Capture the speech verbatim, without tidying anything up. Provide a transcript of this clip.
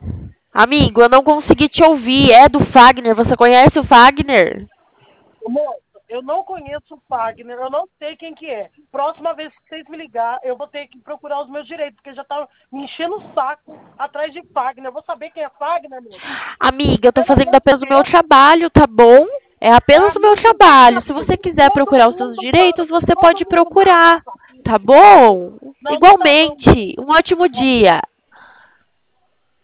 Amigo, eu não consegui te ouvir. É do Fagner. Você conhece o Fagner? Moço, eu não conheço o Fagner, eu não sei quem que é. Próxima vez que vocês me ligar, eu vou ter que procurar os meus direitos, porque já tá me enchendo o saco atrás de Fagner. Eu vou saber quem é Fagner, moço. Amiga, eu tô Pelo fazendo amor de apenas o meu Deus, trabalho, tá bom? É apenas o meu amigo, trabalho. Se você amigo, quiser todo procurar os seus mundo manda, direitos, você todo pode mundo manda. procurar, tá bom? Não, não dá não, Igualmente. Um ótimo dia.